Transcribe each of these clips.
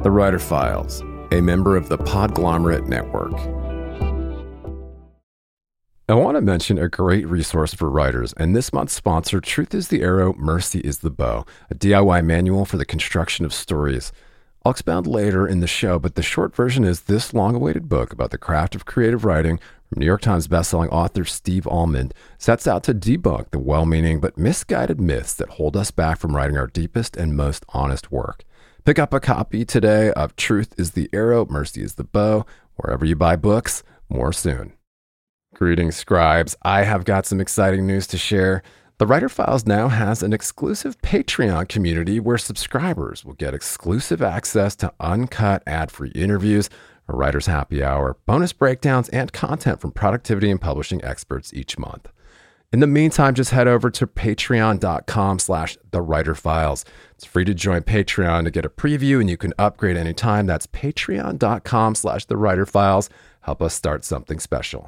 The Writer Files, a member of the Podglomerate Network. I want to mention a great resource for writers, and this month's sponsor, Truth is the Arrow, Mercy is the Bow, a DIY manual for the construction of stories. I'll expound later in the show, but the short version is this long-awaited book about the craft of creative writing from New York Times bestselling author Steve Almond sets out to debunk the well-meaning but misguided myths that hold us back from writing our deepest and most honest work. Pick up a copy today of Truth is the Arrow, Mercy is the Bow, wherever you buy books. More soon. Greetings, scribes. I have got some exciting news to share. The Writer Files now has an exclusive Patreon community where subscribers will get exclusive access to uncut ad-free interviews, a writer's happy hour, bonus breakdowns, and content from productivity and publishing experts each month. In the meantime, just head over to patreon.com/thewriterfiles. It's free to join Patreon to get a preview, and you can upgrade anytime. That's patreon.com/thewriterfiles. Help us start something special.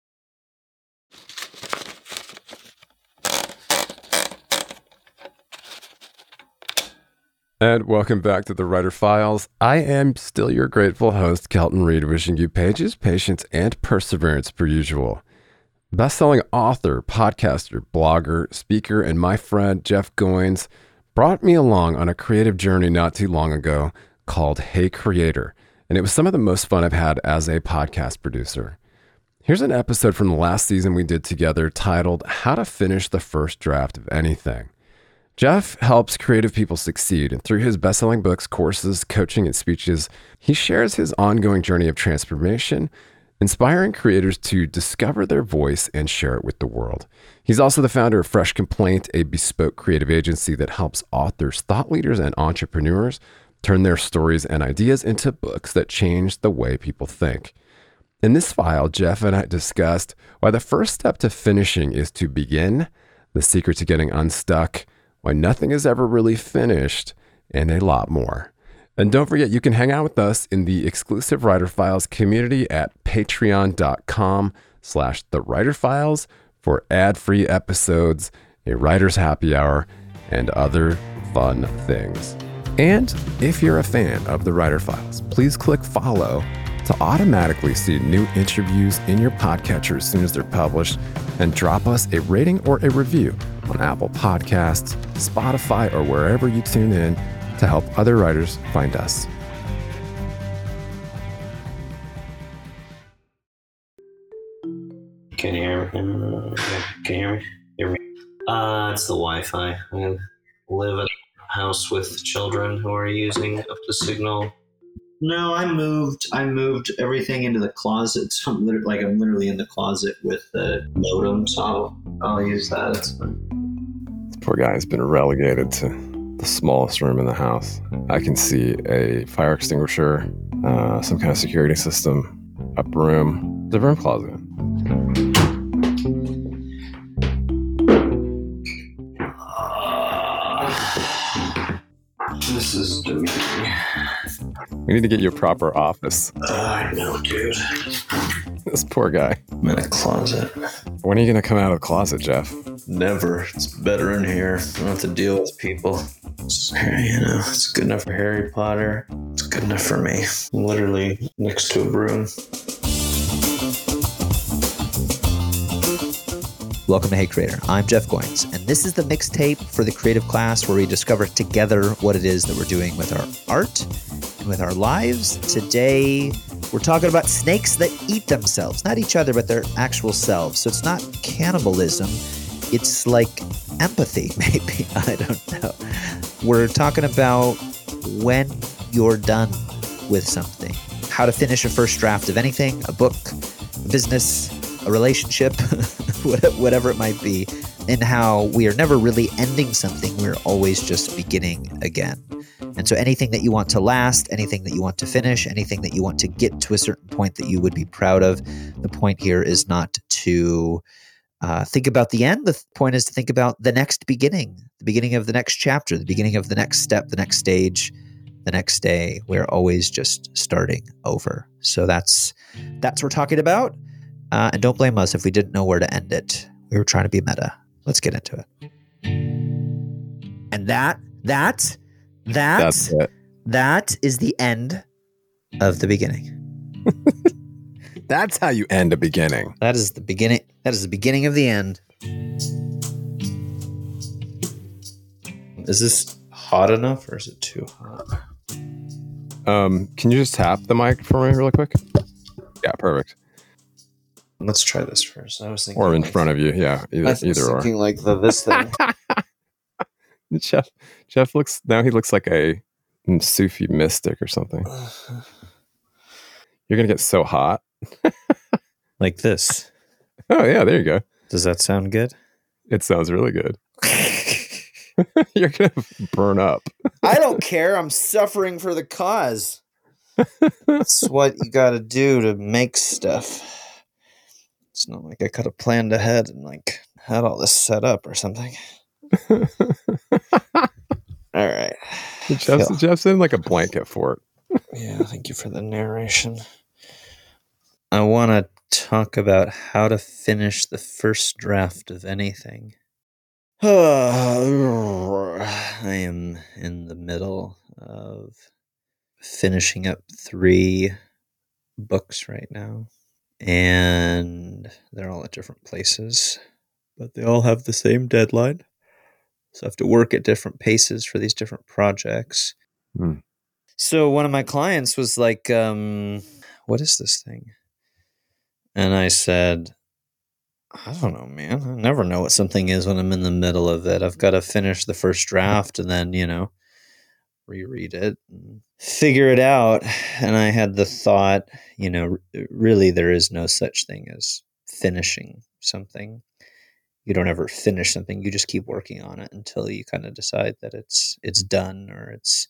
And welcome back to the Writer Files. I am still your grateful host, Kelton Reid, wishing you pages, patience, and perseverance per usual. Best-selling author, podcaster, blogger, speaker, and my friend Jeff Goins brought me along on a creative journey not too long ago called Hey Creator, and it was some of the most fun I've had as a podcast producer. Here's an episode from the last season we did together titled How to Finish the First Draft of Anything. Jeff helps creative people succeed, and through his best-selling books, courses, coaching, and speeches, he shares his ongoing journey of transformation, inspiring creators to discover their voice and share it with the world. He's also the founder of Fresh Complaint, a bespoke creative agency that helps authors, thought leaders, and entrepreneurs turn their stories and ideas into books that change the way people think. In this file, Jeff and I discussed why the first step to finishing is to begin, the secret to getting unstuck, why nothing is ever really finished, and a lot more. And don't forget, you can hang out with us in the exclusive Writer Files community at patreon.com/thewriterfiles for ad-free episodes, a writer's happy hour, and other fun things. And if you're a fan of the Writer Files, please click follow to automatically see new interviews in your podcatcher as soon as they're published, and drop us a rating or a review on Apple Podcasts, Spotify, or wherever you tune in to help other writers find us. Can you hear me? Can you hear me? It's the Wi-Fi. I live in a house with children who are using up the signal. No, I moved everything into the closet. So I'm literally in the closet with the modem, so I'll use that. It's fine. This poor guy has been relegated to the smallest room in the house. I can see a fire extinguisher, some kind of security system, a broom, the broom closet. This is demeaning. We need to get you a proper office. I know, dude. This poor guy. I'm in a closet. When are you going to come out of the closet, Jeff? Never. It's better in here. I don't have to deal with people. It's good enough for Harry Potter. It's good enough for me. I'm literally next to a broom. Welcome to Hey Creator. I'm Jeff Goins, and this is the mixtape for the creative class where we discover together what it is that we're doing with our art and with our lives. Today, we're talking about snakes that eat themselves. Not each other, but their actual selves. So it's not cannibalism. It's like empathy, maybe. I don't know. We're talking about when you're done with something. How to finish a first draft of anything, a book, a business, a relationship, whatever it might be, and how we are never really ending something. We're always just beginning again. And so anything that you want to last, anything that you want to finish, anything that you want to get to a certain point that you would be proud of, the point here is not to think about the end. The point is to think about the next beginning, the beginning of the next chapter, the beginning of the next step, the next stage, the next day. We're always just starting over. So that's what we're talking about. And don't blame us if we didn't know where to end it. We were trying to be meta. Let's get into it. And that's it. That is the end of the beginning. That's how you end a beginning. That is the beginning. That is the beginning of the end. Is this hot enough or is it too hot? Can you just tap the mic for me really quick? Yeah, perfect. Let's try this first. I was thinking, Or in front of you. Yeah, either or. Thinking like this thing. Jeff looks like a Sufi mystic or something. You're gonna get so hot. Like this. Oh yeah, there you go. Does that sound good? It sounds really good. You're gonna burn up. I don't care. I'm suffering for the cause. That's what you got to do to make stuff. It's not like I could have planned ahead and like had all this set up or something. All right. Jeff's in like a blanket fort. Yeah, thank you for the narration. I want to talk about how to finish the first draft of anything. I am in the middle of finishing up 3 books right now, and they're all at different places, but they all have the same deadline. So I have to work at different paces for these different projects. So one of my clients was like, what is this thing? And I said, I don't know, man. I never know what something is when I'm in the middle of it. I've got to finish the first draft and then, reread it and figure it out. And I had the thought, really there is no such thing as finishing something. You don't ever finish something. You just keep working on it until you kind of decide that it's done or it's,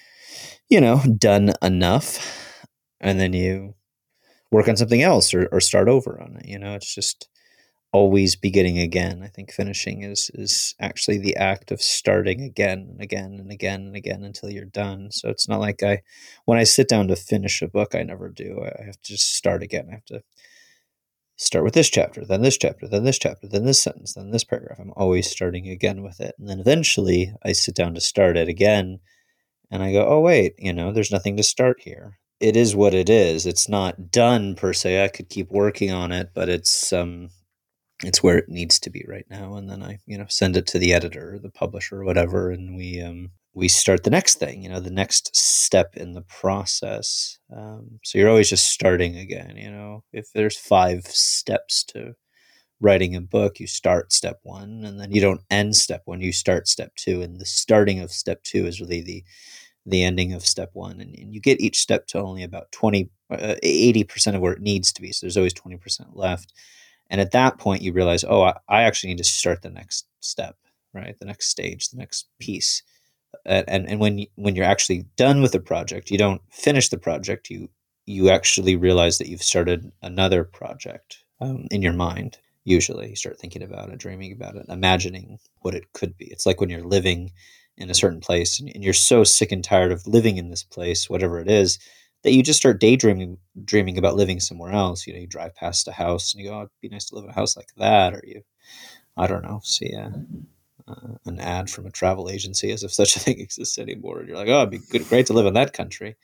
done enough. And then you work on something else or start over on it. It's just always beginning again. I think finishing is actually the act of starting again and again and again and again until you're done. So it's not like when I sit down to finish a book, I never do. I have to just start again. I have to start with this chapter, then this chapter, then this chapter, then this sentence, then this paragraph. I'm always starting again with it. And then eventually I sit down to start it again and I go, oh, wait, there's nothing to start here. It is what it is. It's not done per se. I could keep working on it, but it's where it needs to be right now. And then I, send it to the editor or the publisher or whatever. And we start the next thing, the next step in the process. So you're always just starting again, if there's 5 steps to writing a book, you start step 1 and then you don't end step 1, you start step 2. And the starting of step 2 is really the ending of step 1. And you get each step to only about 80% of where it needs to be. So there's always 20% left. And at that point, you realize, I actually need to start the next step, right? The next stage, the next piece. And when you're actually done with the project, you don't finish the project. You actually realize that you've started another project in your mind. Usually, you start thinking about it, dreaming about it, imagining what it could be. It's like when you're living in a certain place and you're so sick and tired of living in this place, whatever it is, that you just start dreaming about living somewhere else. You drive past a house and you go, it'd be nice to live in a house like that. Or you, I don't know, see an ad from a travel agency as if such a thing exists anymore. And you're like, it'd be great to live in that country.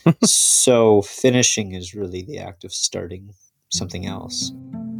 So finishing is really the act of starting something else.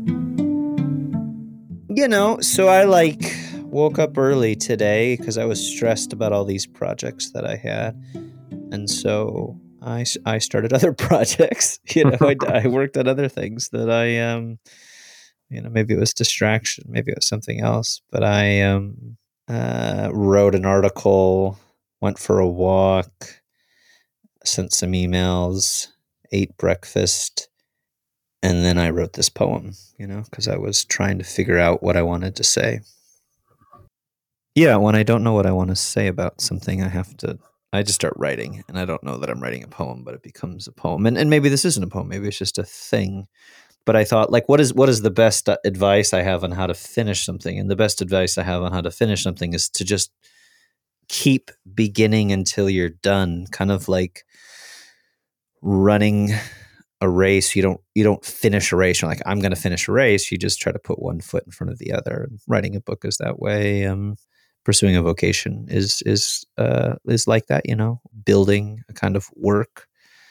So I woke up early today because I was stressed about all these projects that I had. And so I started other projects. I worked on other things that I, maybe it was distraction, maybe it was something else. But I wrote an article, went for a walk, sent some emails, ate breakfast, and then I wrote this poem, because I was trying to figure out what I wanted to say. Yeah, when I don't know what I want to say about something, I just start writing, and I don't know that I'm writing a poem, but it becomes a poem. And maybe this isn't a poem, maybe it's just a thing. But I thought, what is the best advice I have on how to finish something? And the best advice I have on how to finish something is to just keep beginning until you're done, kind of like running a race. You don't finish a race. You're like, I'm going to finish a race. You just try to put one foot in front of the other. And writing a book is that way. pursuing a vocation is like that, building a kind of work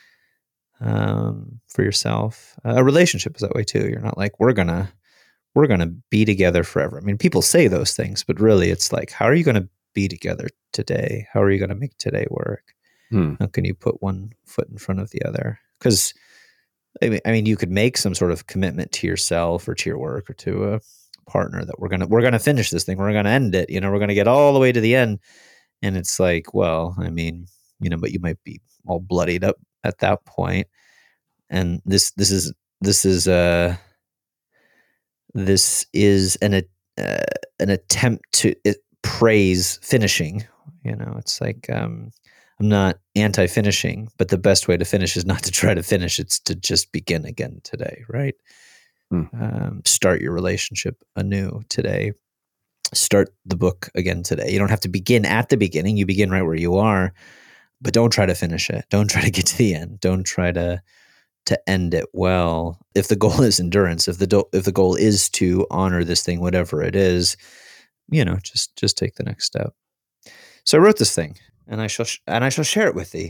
for yourself. A relationship is that way too. You're not like, we're gonna be together forever. I mean, people say those things, but really it's like, how are you going to be together today? How are you going to make today work? How can you put one foot in front of the other? Because I mean, you could make some sort of commitment to yourself or to your work or to a partner that we're gonna finish this thing. We're gonna end it. We're gonna get all the way to the end. And it's like, well, I mean, but you might be all bloodied up at that point. And this is an attempt to praise finishing. It's like, I'm not anti-finishing, but the best way to finish is not to try to finish. It's to just begin again today, right? Start your relationship anew today. Start the book again today. You don't have to begin at the beginning. You begin right where you are, but don't try to finish it. Don't try to get to the end. Don't try to end it well. If the goal is endurance, if the goal is to honor this thing, whatever it is, just take the next step. So I wrote this thing, and I shall share it with thee.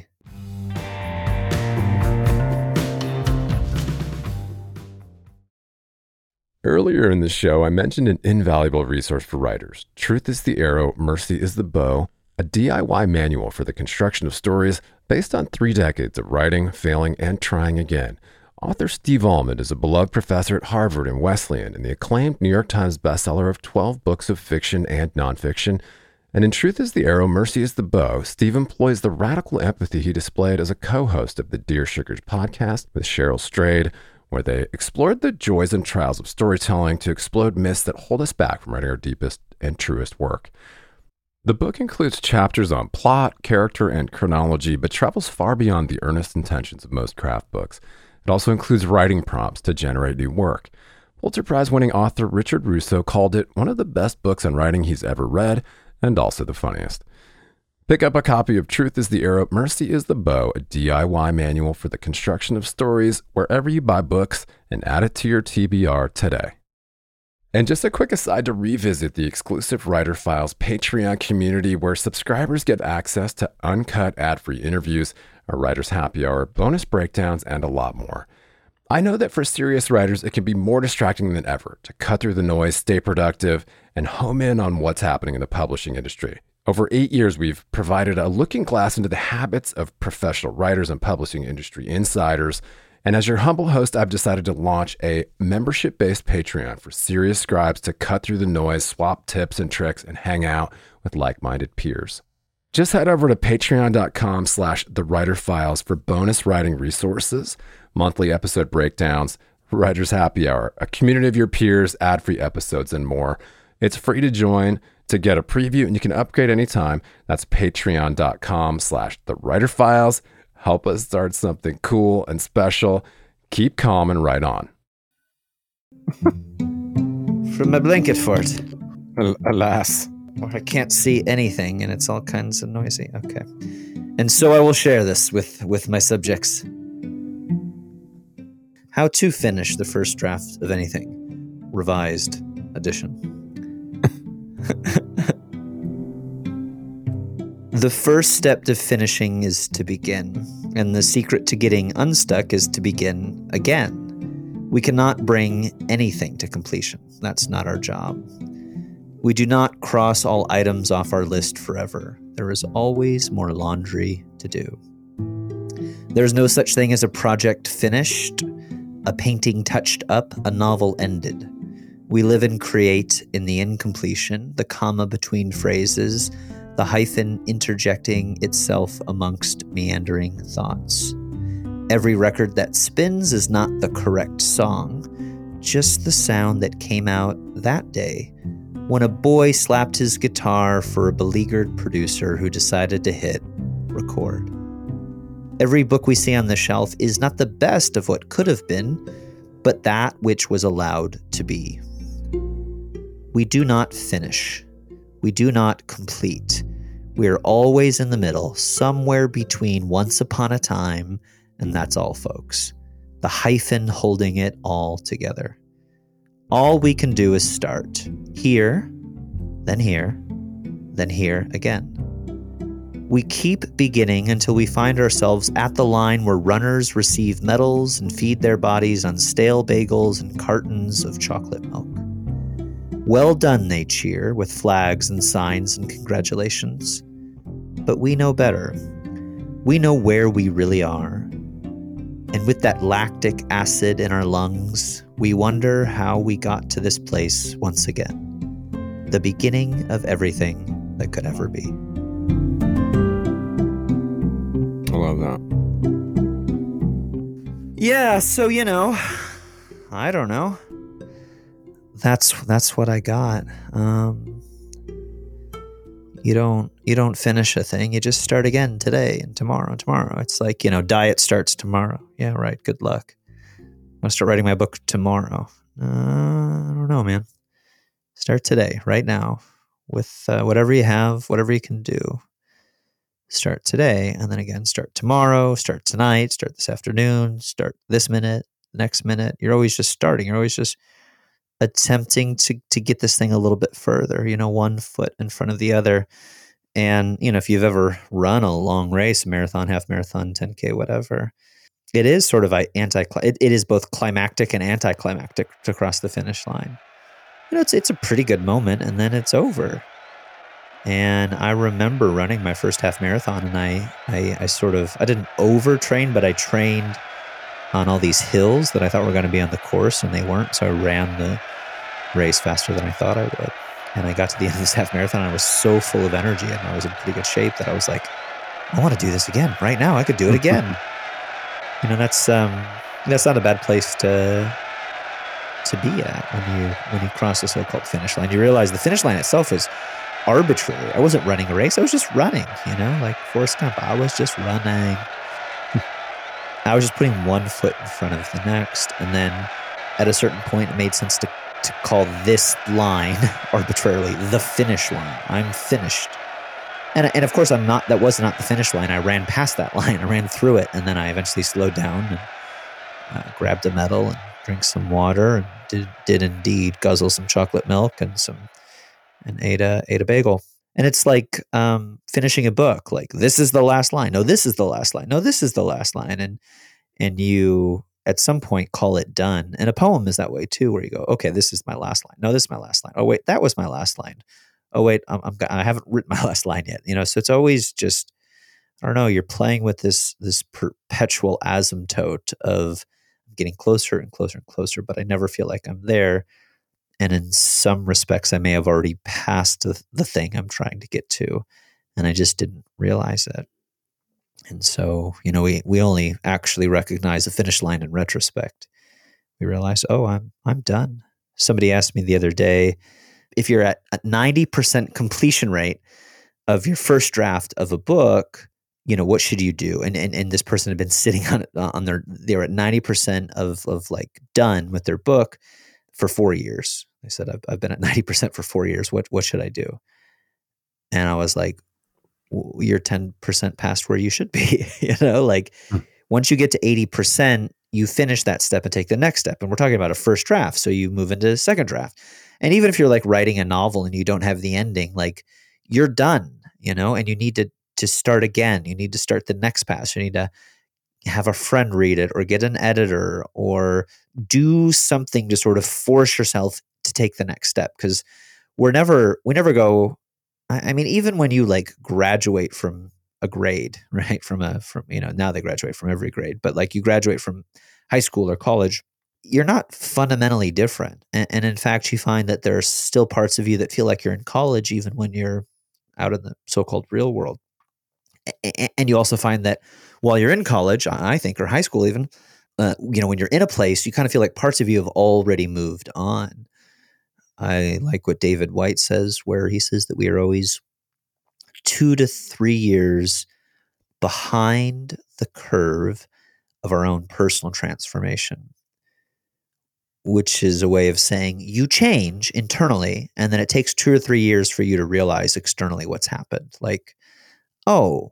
Earlier in the show, I mentioned an invaluable resource for writers. Truth is the Arrow, Mercy is the Bow, a DIY manual for the construction of stories based on 3 decades of writing, failing, and trying again. Author Steve Almond is a beloved professor at Harvard and Wesleyan and the acclaimed New York Times bestseller of 12 books of fiction and nonfiction. And in Truth is the Arrow, Mercy is the Bow, Steve employs the radical empathy he displayed as a co-host of the Dear Sugars podcast with Cheryl Strayed, where they explored the joys and trials of storytelling to explode myths that hold us back from writing our deepest and truest work. The book includes chapters on plot, character, and chronology, but travels far beyond the earnest intentions of most craft books. It also includes writing prompts to generate new work. Pulitzer Prize-winning author Richard Russo called it one of the best books on writing he's ever read, and also the funniest. Pick up a copy of Truth is the Arrow, Mercy is the Bow, a DIY manual for the construction of stories, wherever you buy books, and add it to your TBR today. And just a quick aside to revisit the exclusive Writer Files Patreon community, where subscribers get access to uncut ad-free interviews, a writer's happy hour, bonus breakdowns, and a lot more. I know that for serious writers, it can be more distracting than ever to cut through the noise, stay productive, and home in on what's happening in the publishing industry. Over 8 years, we've provided a looking glass into the habits of professional writers and publishing industry insiders. And as your humble host, I've decided to launch a membership-based Patreon for serious scribes to cut through the noise, swap tips and tricks, and hang out with like-minded peers. Just head over to patreon.com/thewriterfiles for bonus writing resources, monthly episode breakdowns, writer's happy hour, a community of your peers, ad-free episodes, and more. It's free to join, to get a preview, and you can upgrade anytime. That's patreon.com/thewriterfiles. Help us start something cool and special. Keep calm and write on. From my blanket fort. Alas. Or I can't see anything, and it's all kinds of noisy. Okay. And so I will share this with my subjects. How to finish the first draft of anything. Revised edition. The first step to finishing is to begin, and the secret to getting unstuck is to begin again. We cannot bring anything to completion. That's not our job. We do not cross all items off our list forever. There is always more laundry to do. There is no such thing as a project finished, a painting touched up, a novel ended. We live and create in the incompletion, the comma between phrases, the hyphen interjecting itself amongst meandering thoughts. Every record that spins is not the correct song, just the sound that came out that day when a boy slapped his guitar for a beleaguered producer who decided to hit record. Every book we see on the shelf is not the best of what could have been, but that which was allowed to be. We do not finish. We do not complete. We are always in the middle, somewhere between once upon a time, and that's all, folks. The hyphen holding it all together. All we can do is start. Here, then here, then here again. We keep beginning until we find ourselves at the line where runners receive medals and feed their bodies on stale bagels and cartons of chocolate milk. Well done, they cheer, with flags and signs and congratulations. But we know better. We know where we really are. And with that lactic acid in our lungs, we wonder how we got to this place once again. The beginning of everything that could ever be. I love that. Yeah, so, I don't know. That's what I got. You don't finish a thing. You just start again today and tomorrow and tomorrow. It's like, diet starts tomorrow. Yeah, right. Good luck. I'm going to start writing my book tomorrow. I don't know, man. Start today, right now, with whatever you have, whatever you can do. Start today, and then again, start tomorrow, start tonight, start this afternoon, start this minute, next minute. You're always just starting. You're always just attempting to get this thing a little bit further, one foot in front of the other. And, if you've ever run a long race, marathon, half marathon, 10K, whatever, it is sort of it is both climactic and anticlimactic to cross the finish line. It's a pretty good moment, and then it's over. And I remember running my first half marathon, and I didn't overtrain, but I trained on all these hills that I thought were going to be on the course, and they weren't. So I ran the race faster than I thought I would. And I got to the end of this half marathon, and I was so full of energy, and I was in pretty good shape that I was like, I want to do this again right now. I could do it again. That's not a bad place to be at when you cross the so-called finish line. You realize the finish line itself is arbitrary. I wasn't running a race. I was just running, like Forrest Gump. I was just running. I was just putting one foot in front of the next. And then at a certain point, it made sense to call this line arbitrarily the finish line. I'm finished. And of course, that was not the finish line. I ran past that line. I ran through it. And then I eventually slowed down and grabbed a medal and drank some water and did indeed guzzle some chocolate milk and ate a bagel. And it's like finishing a book. Like, this is the last line. No, this is the last line. No, this is the last line. And you at some point call it done. And a poem is that way too, where you go, okay, this is my last line. No, this is my last line. Oh wait, that was my last line. Oh wait, I haven't written my last line yet. So it's always just, I don't know. You're playing with this perpetual asymptote of getting closer and closer and closer, but I never feel like I'm there. And in some respects, I may have already passed the thing I'm trying to get to, and I just didn't realize it. And so, we only actually recognize the finish line in retrospect. We realize, oh, I'm done. Somebody asked me the other day, if you're at a 90% completion rate of your first draft of a book, what should you do? And this person had been sitting they were at 90% of like done with their book for 4 years. They said, I've been at 90% for 4 years. What should I do? And I was like, you're 10% past where you should be. Once you get to 80%, you finish that step and take the next step. And we're talking about a first draft. So you move into a second draft. And even if you're like writing a novel and you don't have the ending, like, you're done, and you need to start again. You need to start the next pass. You need to have a friend read it or get an editor or do something to sort of force yourself to take the next step. Because we never go, I mean, even when you like graduate from a grade, right? Now they graduate from every grade, but like you graduate from high school or college, you're not fundamentally different. And in fact, you find that there are still parts of you that feel like you're in college, even when you're out in the so-called real world. And you also find that while you're in college, I think, or high school even, when you're in a place, you kind of feel like parts of you have already moved on. I like what David White says, where he says that we are always 2 to 3 years behind the curve of our own personal transformation, which is a way of saying you change internally, and then it takes 2 or 3 years for you to realize externally what's happened. Like, oh,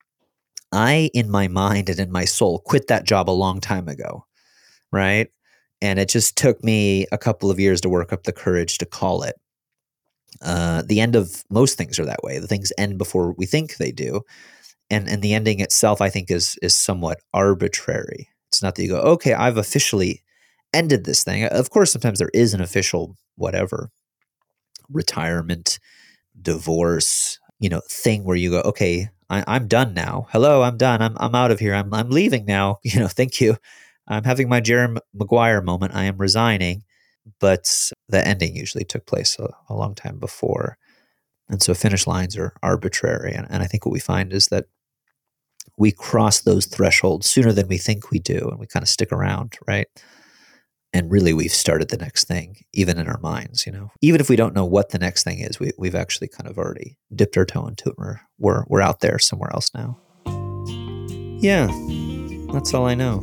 I, in my mind and in my soul, quit that job a long time ago, right? And it just took me a couple of years to work up the courage to call it. The end of most things are that way. The things end before we think they do. And the ending itself, I think, is somewhat arbitrary. It's not that you go, okay, I've officially ended this thing. Of course, sometimes there is an official whatever, retirement, divorce, thing where you go, okay, I'm done now. Hello, I'm done. I'm out of here. I'm leaving now. Thank you. I'm having my Jerry Maguire moment. I am resigning. But the ending usually took place a long time before. And so finish lines are arbitrary. And I think what we find is that we cross those thresholds sooner than we think we do. And we kind of stick around, right? And really, we've started the next thing, even in our minds, Even if we don't know what the next thing is, we've actually kind of already dipped our toe into it. We're out there somewhere else now. Yeah, that's all I know.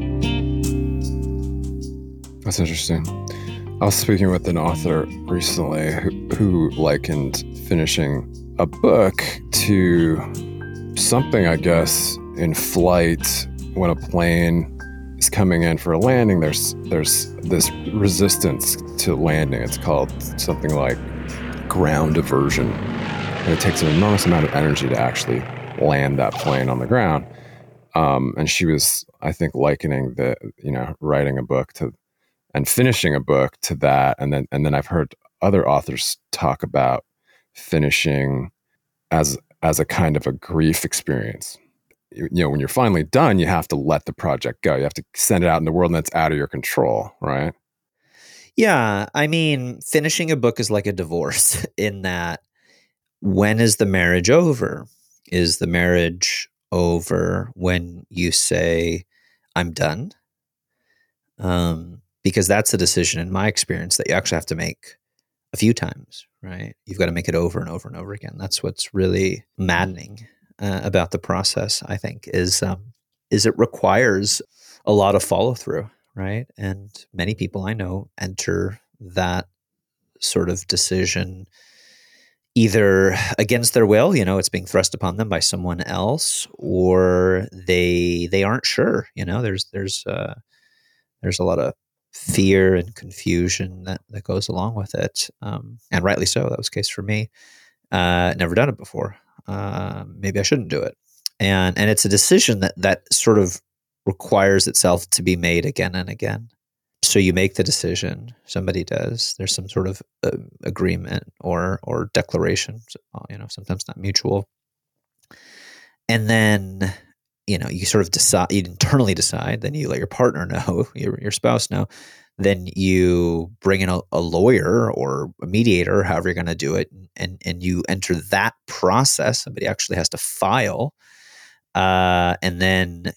That's interesting. I was speaking with an author recently who likened finishing a book to something, I guess, in flight. When a plane is coming in for a landing, there's this resistance to landing. It's called something like ground aversion. And it takes an enormous amount of energy to actually land that plane on the ground. And she was, I think, likening writing a book and finishing a book to that. And then I've heard other authors talk about finishing as a kind of a grief experience. When you're finally done, you have to let the project go. You have to send it out in the world, and that's out of your control, right? Yeah. I mean, finishing a book is like a divorce in that when is the marriage over? Is the marriage over when you say, I'm done? Because that's a decision, in my experience, that you actually have to make a few times, right? You've got to make it over and over and over again. That's what's really maddening about the process, I think, is it requires a lot of follow through, right? And many people I know enter that sort of decision either against their will, it's being thrust upon them by someone else, or they aren't sure. There's a lot of fear and confusion that goes along with it, and rightly so. That was the case for me. Never done it before. Maybe I shouldn't do it, and it's a decision that sort of requires itself to be made again and again. So you make the decision. Somebody does. There's some sort of agreement or declaration. Sometimes not mutual, and then you sort of decide. You internally decide. Then you let your partner know, your spouse know. Then you bring in a lawyer or a mediator, however you're going to do it, and you enter that process. Somebody actually has to file, and then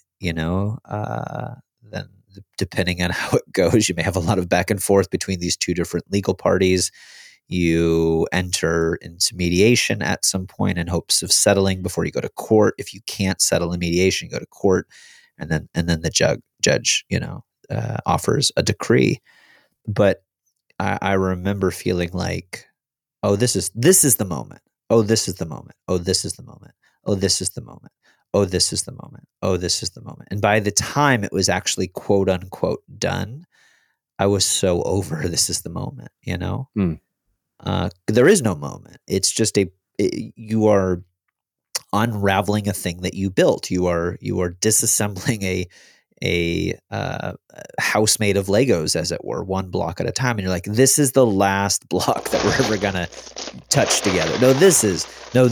then depending on how it goes, you may have a lot of back and forth between these two different legal parties. You enter into mediation at some point in hopes of settling before you go to court. If you can't settle in mediation, you go to court, and then the judge offers a decree. But I remember feeling like, oh, this is the moment. Oh, this is the moment. Oh, this is the moment. Oh, this is the moment. Oh, this is the moment. Oh, this is the moment. And by the time it was actually quote unquote done, I was so over this is the moment, There is no moment. It's just you are unraveling a thing that you built. You are disassembling a house made of Legos, as it were, one block at a time. And you're like, this is the last block that we're ever going to touch together. No, this is.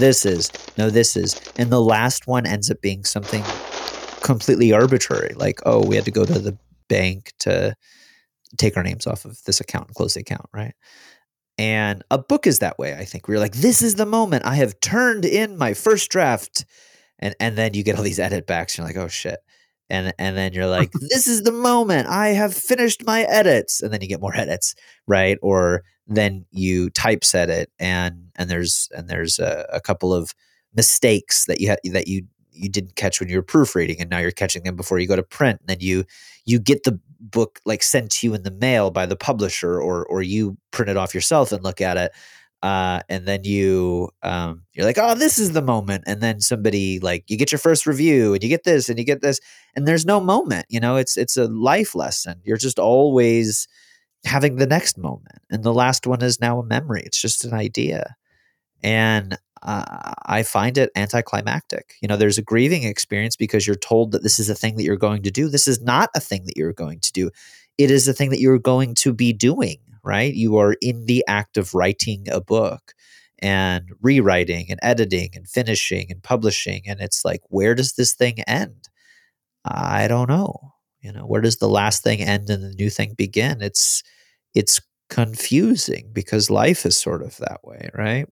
And the last one ends up being something completely arbitrary. Like, oh, we had to go to the bank to take our names off of this account and close the account, right? And a book is that way, I think. We're like, this is the moment. I have turned in my first draft. And then you get all these edit backs. You're like, oh, shit. And then you're like, this is the moment. I have finished my edits. And then you get more edits, right? Or then you typeset it and there's a couple of mistakes that you didn't catch when you were proofreading, and now you're catching them before you go to print. And then you get the book like sent to you in the mail by the publisher, or you print it off yourself and look at it. And then you're like, oh, this is the moment. And then somebody, like, you get your first review and you get this and you get this, and there's no moment, it's a life lesson. You're just always having the next moment. And the last one is now a memory. It's just an idea. And I find it anticlimactic. There's a grieving experience because you're told that this is a thing that you're going to do. This is not a thing that you're going to do. It is a thing that you're going to be doing, right? You are in the act of writing a book and rewriting and editing and finishing and publishing. And it's like, where does this thing end? I don't know. Where does the last thing end and the new thing begin? It's confusing because life is sort of that way, right?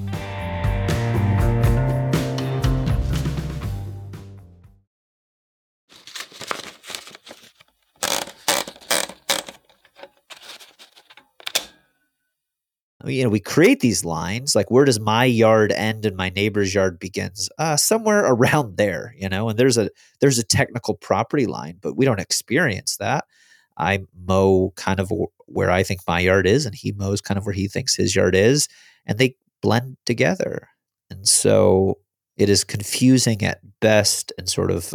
We create these lines, like where does my yard end and my neighbor's yard begins? Somewhere around there, and there's a technical property line, but we don't experience that. I mow kind of where I think my yard is, and he mows kind of where he thinks his yard is, and they blend together. And so it is confusing at best and sort of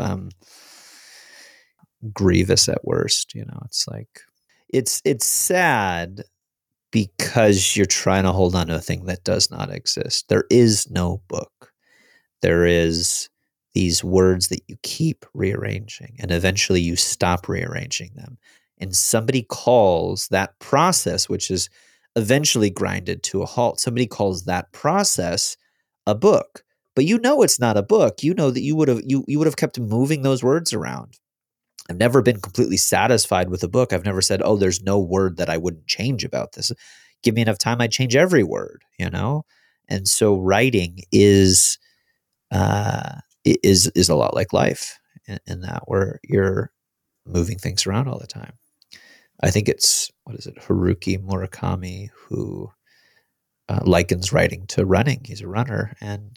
grievous at worst. It's like it's sad because you're trying to hold on to a thing that does not exist. There is no book. There is these words that you keep rearranging, and eventually you stop rearranging them. And somebody calls that process, which is eventually grinded to a halt, somebody calls that process a book. But it's not a book. You know that you would have kept moving those words around. I've never been completely satisfied with a book. I've never said, oh, there's no word that I wouldn't change about this. Give me enough time, I'd change every word, And so writing is a lot like life in that where you're moving things around all the time. I think it's, Haruki Murakami who likens writing to running. He's a runner. And,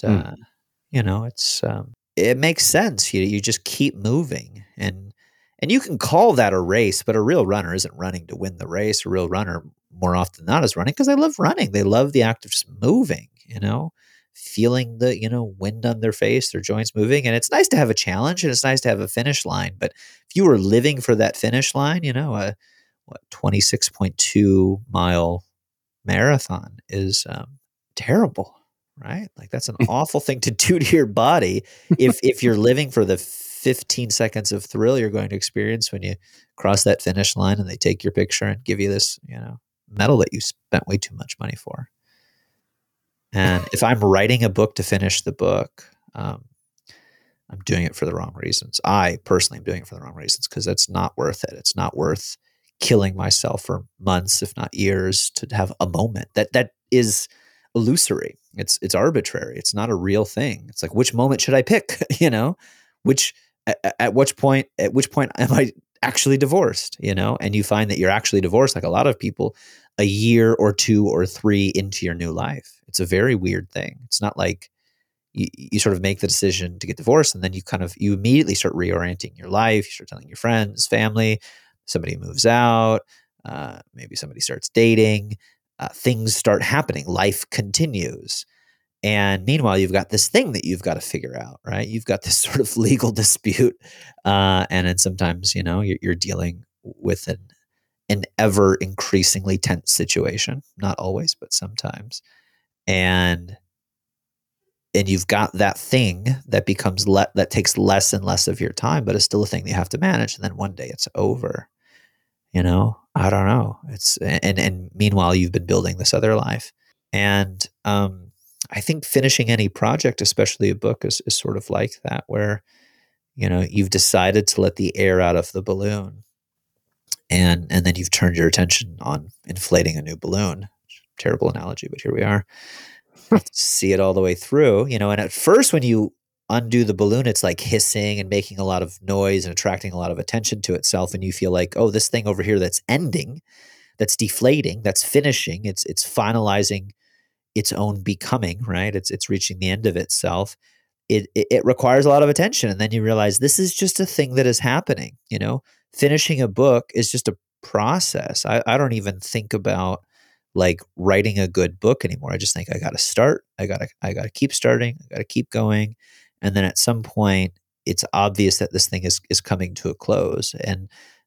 it makes sense. You just keep moving. And you can call that a race, but a real runner isn't running to win the race. A real runner, more often than not, is running because they love running. They love the act of just moving, feeling the, wind on their face, their joints moving. And it's nice to have a challenge and it's nice to have a finish line. But if you were living for that finish line, a 26.2 mile marathon is terrible, right? Like that's an awful thing to do to your body if you're living for the 15 seconds of thrill you're going to experience when you cross that finish line and they take your picture and give you this, medal that you spent way too much money for. And if I'm writing a book to finish the book, I'm doing it for the wrong reasons. I personally am doing it for the wrong reasons because it's not worth it. It's not worth killing myself for months, if not years, to have a moment that is illusory. It's arbitrary. It's not a real thing. It's like, which moment should I pick? At which point am I actually divorced? And you find that you're actually divorced, like a lot of people, a year or 2 or 3 into your new life. It's a very weird thing. It's not like you sort of make the decision to get divorced and then you immediately start reorienting your life. You start telling your friends, family, somebody moves out, maybe somebody starts dating, things start happening, life continues. And meanwhile, you've got this thing that you've got to figure out, right? You've got this sort of legal dispute. And then sometimes, you're dealing with an ever increasingly tense situation, not always, but sometimes. And you've got that thing that becomes that takes less and less of your time, but it's still a thing that you have to manage. And then one day it's over, I don't know. And meanwhile, you've been building this other life. And, I think finishing any project, especially a book, is sort of like that, where, you've decided to let the air out of the balloon and then you've turned your attention on inflating a new balloon. Terrible analogy, but here we are. See it all the way through, and at first when you undo the balloon, it's like hissing and making a lot of noise and attracting a lot of attention to itself. And you feel like, oh, this thing over here that's ending, that's deflating, that's finishing, it's finalizing its own becoming, right? It's reaching the end of itself. It requires a lot of attention. And then you realize this is just a thing that is happening. Finishing a book is just a process. I don't even think about like writing a good book anymore. I just think I got to start. I got to keep starting. I got to keep going. And then at some point it's obvious that this thing is coming to a close. And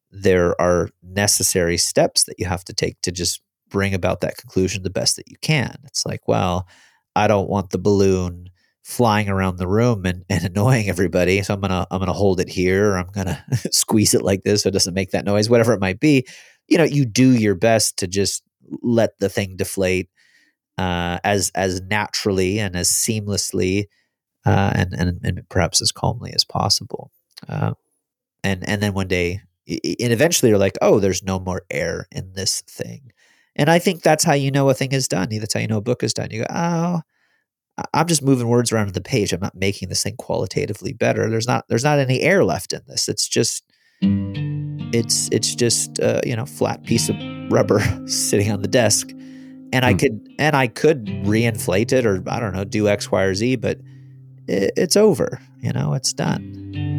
there are necessary steps that you have to take to just bring about that conclusion the best that you can. It's like, well, I don't want the balloon flying around the room and annoying everybody, so I'm gonna hold it here, or I'm gonna squeeze it like this so it doesn't make that noise, whatever it might be. You do your best to just let the thing deflate as naturally and as seamlessly and perhaps as calmly as possible. And then one day, and eventually you're like, oh, there's no more air in this thing. And I think that's how you know a thing is done. That's how you know a book is done. You go, oh, I'm just moving words around the page. I'm not making this thing qualitatively better. There's not any air left in this. It's just flat piece of rubber sitting on the desk. And I could reinflate it, or I don't know, do X, Y, or Z, but it's over. It's done.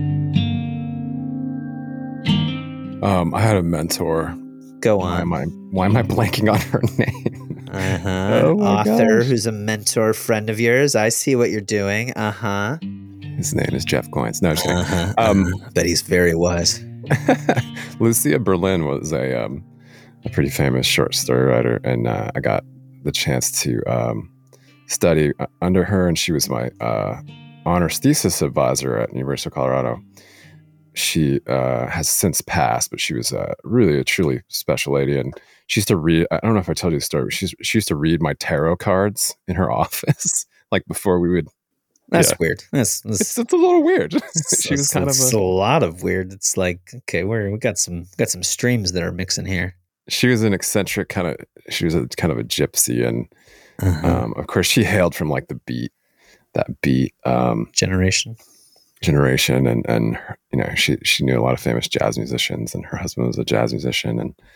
I had a mentor. Go on. Why am I blanking on her name? Oh author gosh. Who's a mentor friend of yours. I see what you're doing. His name is Jeff Goins. No, just kidding. But he's very wise. Lucia Berlin was a pretty famous short story writer, and I got the chance to study under her, and she was my honors thesis advisor at University of Colorado. She has since passed, but she was really a truly special lady, and she used to read. I don't know if I told you the story, but she used to read my tarot cards in her office, like before we would. That's weird. It's a little weird. She was kind of a lot of weird. It's like, okay, we got some streams that are mixing here. She was an eccentric kind of. She was a kind of a gypsy, and of course, she hailed from like that beat generation, and she knew a lot of famous jazz musicians, and her husband was a jazz musician,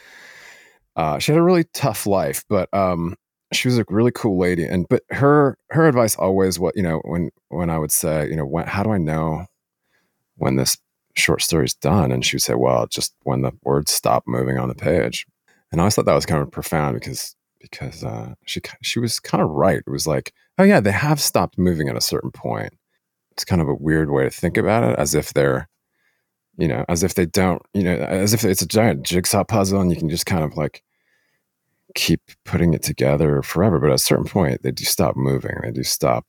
and she had a really tough life, but she was a really cool lady. But her advice always, when I would say, how do I know when this short story is done? And she would say, well, just when the words stop moving on the page. And I always thought that was kind of profound because she was kind of right. It was like, oh yeah, they have stopped moving at a certain point. It's kind of a weird way to think about it, as if they're, as if they don't, as if it's a giant jigsaw puzzle and you can just kind of like keep putting it together forever. But at a certain point, they do stop moving. They do stop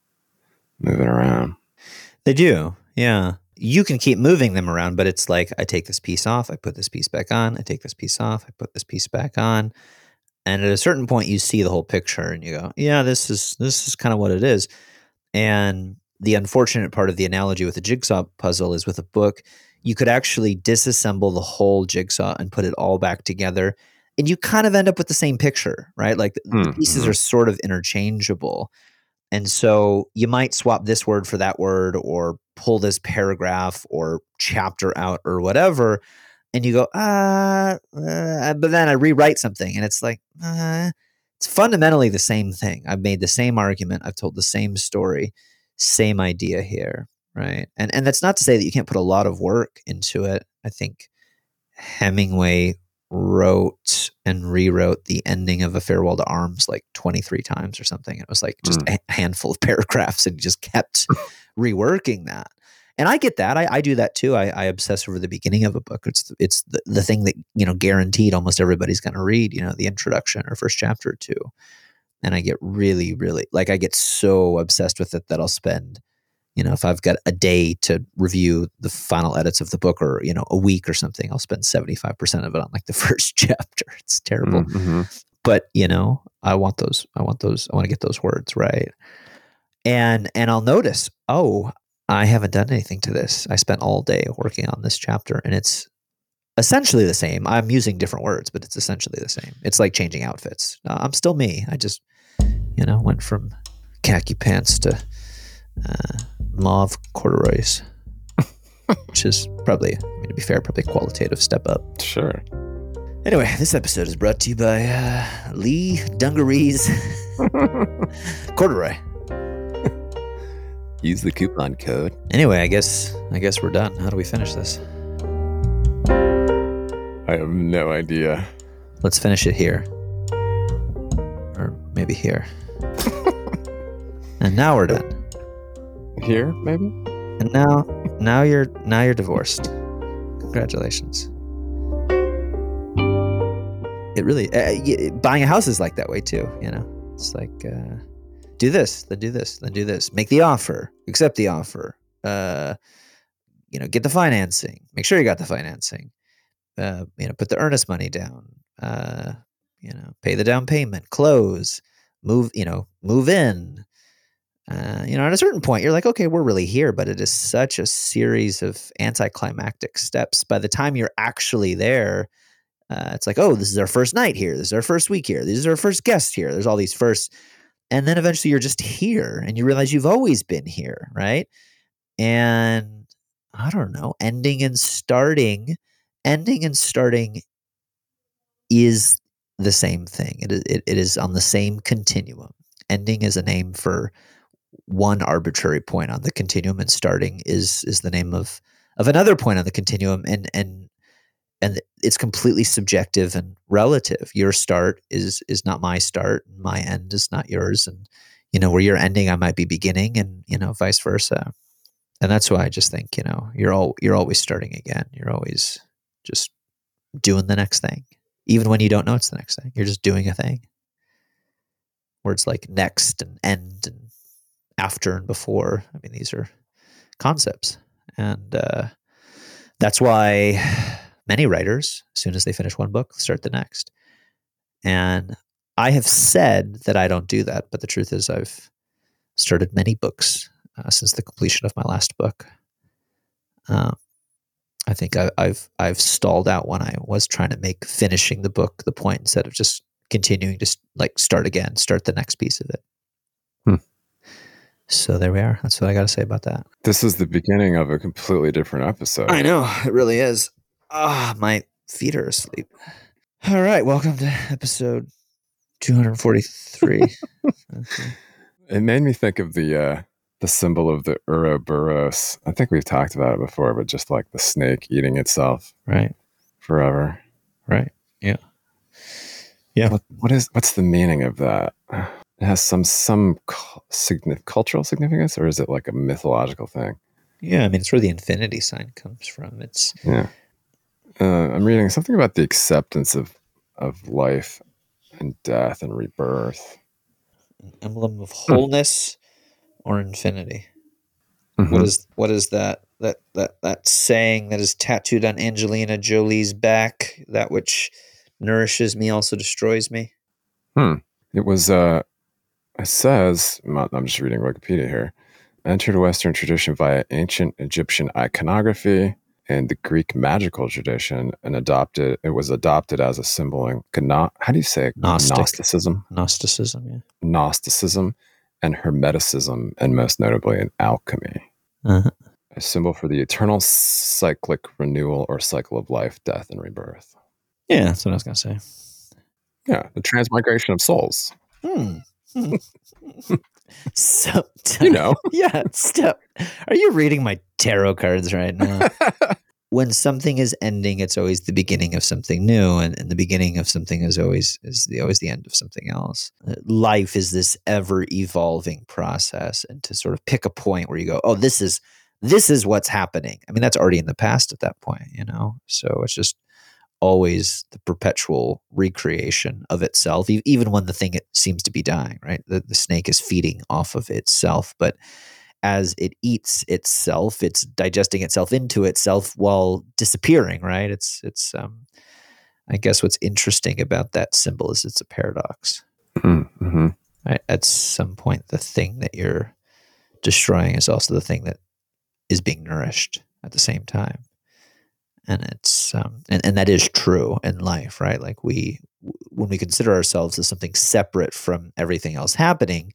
moving around. They do. Yeah. You can keep moving them around, but it's like, I take this piece off, I put this piece back on, I take this piece off, I put this piece back on. And at a certain point, you see the whole picture and you go, yeah, this is kind of what it is. And the unfortunate part of the analogy with the jigsaw puzzle is with a book, you could actually disassemble the whole jigsaw and put it all back together. And you kind of end up with the same picture, right? Like the pieces are sort of interchangeable. And so you might swap this word for that word, or pull this paragraph or chapter out or whatever. And you go, but then I rewrite something and it's like, it's fundamentally the same thing. I've made the same argument. I've told the same story, same idea here, right? And that's not to say that you can't put a lot of work into it. I think Hemingway wrote and rewrote the ending of A Farewell to Arms like 23 times or something. It was like just a handful of paragraphs, and he just kept reworking that. And I get that. I do that too. I obsess over the beginning of a book. It's the thing that, guaranteed almost everybody's going to read, the introduction or first chapter or two. And I get really, really, I get so obsessed with it that I'll spend, if I've got a day to review the final edits of the book, or, a week or something, I'll spend 75% of it on like the first chapter. It's terrible. Mm-hmm. But, I want to get those words right. And I'll notice, I haven't done anything to this. I spent all day working on this chapter, and it's essentially the same. I'm using different words, but it's essentially the same. It's like changing outfits. I'm still me. I just, went from khaki pants to mauve corduroys, which is probably, to be fair, probably a qualitative step up. Sure. Anyway, this episode is brought to you by Lee Dungarees Corduroy. Use the coupon code. Anyway, I guess we're done. How do we finish this? I have no idea. Let's finish it here. Or maybe here. And now we're done. Here, maybe? And now you're divorced. Congratulations. It really, buying a house is like that way too. It's like, do this, then do this, then do this. Make the offer, accept the offer. Get the financing. Make sure you got the financing. Put the earnest money down. Pay the down payment. Close. Move in. At a certain point, you're like, okay, we're really here, but it is such a series of anticlimactic steps. By the time you're actually there, it's like, oh, this is our first night here. This is our first week here. This is our first guest here. There's all these firsts. And then eventually you're just here and you realize you've always been here, right? And I don't know, ending and starting is the same thing. It is on the same continuum. Ending is a name for one arbitrary point on the continuum, and starting is the name of another point on the continuum, and it's completely subjective and relative. Your start is not my start, my end is not yours, and where you're ending, I might be beginning, and vice versa. And that's why I just think you're always starting again. You're always just doing the next thing, even when you don't know it's the next thing. You're just doing a thing. Words like next and end and after and before. I mean, these are concepts. And that's why many writers, as soon as they finish one book, start the next. And I have said that I don't do that, but the truth is I've started many books since the completion of my last book. I think I've stalled out when I was trying to make finishing the book the point instead of just continuing to start again, start the next piece of it. So there we are. That's what I got to say about that. This is the beginning of a completely different episode. I know, it really is. My feet are asleep. All right, welcome to episode 243. It made me think of the symbol of the Ouroboros. I think we've talked about it before, but just like the snake eating itself, right, forever, right, yeah. What's the meaning of that? It has some cultural significance, or is it like a mythological thing? Yeah, I mean, it's where the infinity sign comes from. It's I'm reading something about the acceptance of life and death and rebirth. An emblem of wholeness or infinity. Mm-hmm. What is that saying that is tattooed on Angelina Jolie's back? That which nourishes me also destroys me. It was it says, I'm just reading Wikipedia here, entered Western tradition via ancient Egyptian iconography and the Greek magical tradition, and it was adopted as a symbol in how do you say it? Gnosticism, yeah. Gnosticism and Hermeticism, and most notably in alchemy. Uh-huh. A symbol for the eternal cyclic renewal or cycle of life, death, and rebirth. Yeah, that's what I was going to say. Yeah, the transmigration of souls. So, yeah. Are you reading my tarot cards right now? When something is ending, it's always the beginning of something new, and the beginning of something is always the end of something else. Life is this ever evolving process, and to sort of pick a point where you go, oh, this is what's happening. I mean, that's already in the past at that point, So it's just always the perpetual recreation of itself, even when the thing it seems to be dying, right? The snake is feeding off of itself, but as it eats itself, it's digesting itself into itself while disappearing, right? It's I guess what's interesting about that symbol is it's a paradox. Mm-hmm. Right? At some point, the thing that you're destroying is also the thing that is being nourished at the same time. And it's and that is true in life, right? Like when we consider ourselves as something separate from everything else happening,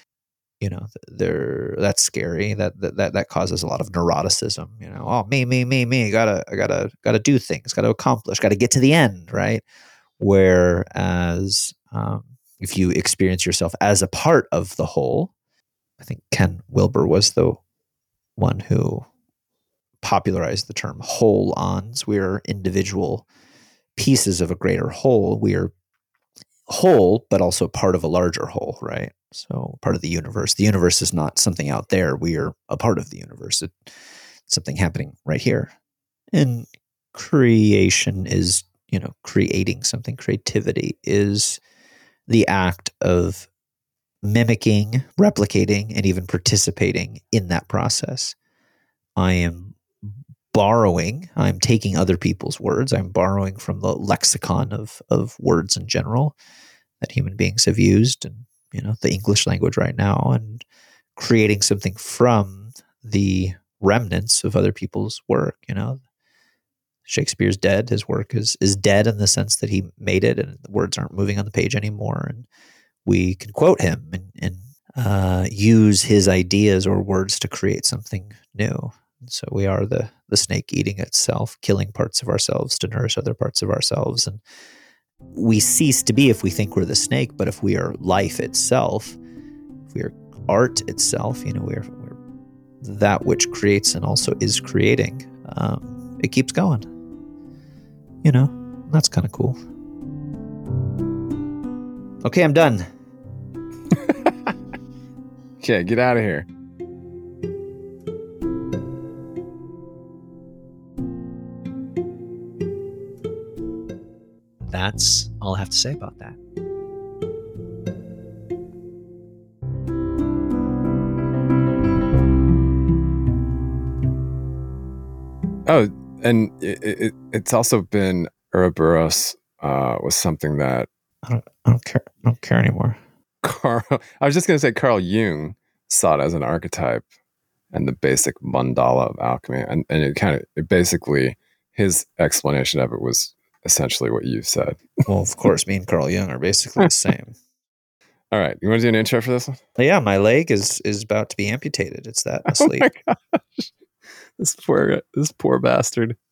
that's scary. That causes a lot of neuroticism. Oh, me. Gotta do things. Gotta accomplish. Gotta get to the end, right? Whereas if you experience yourself as a part of the whole, I think Ken Wilber was the one who popularized the term whole-ons. We're individual pieces of a greater whole. We're whole, but also part of a larger whole, right? So part of the universe. The universe is not something out there. We are a part of the universe. It's something happening right here. And creation is, creating something. Creativity is the act of mimicking, replicating, and even participating in that process. I am I'm taking other people's words. I'm borrowing from the lexicon of words in general that human beings have used, and the English language right now, and creating something from the remnants of other people's work. Shakespeare's dead. His work is dead in the sense that he made it, and the words aren't moving on the page anymore. And we can quote him and use his ideas or words to create something new. And so we are the snake eating itself, killing parts of ourselves to nourish other parts of ourselves. And we cease to be if we think we're the snake, but if we are life itself, if we are art itself, we're that which creates and also is creating. It keeps going. That's kind of cool. Okay, I'm done. Okay, get out of here. That's all I have to say about that. Oh, and it's also been Ouroboros was something that I don't care anymore. I was just going to say Carl Jung saw it as an archetype and the basic mandala of alchemy, and it basically, his explanation of it was essentially what you said. Well, of course, me and Carl Jung are basically the same. All right, you want to do an intro for this one? Yeah, my leg is about to be amputated. It's that asleep. Oh my gosh, this poor bastard.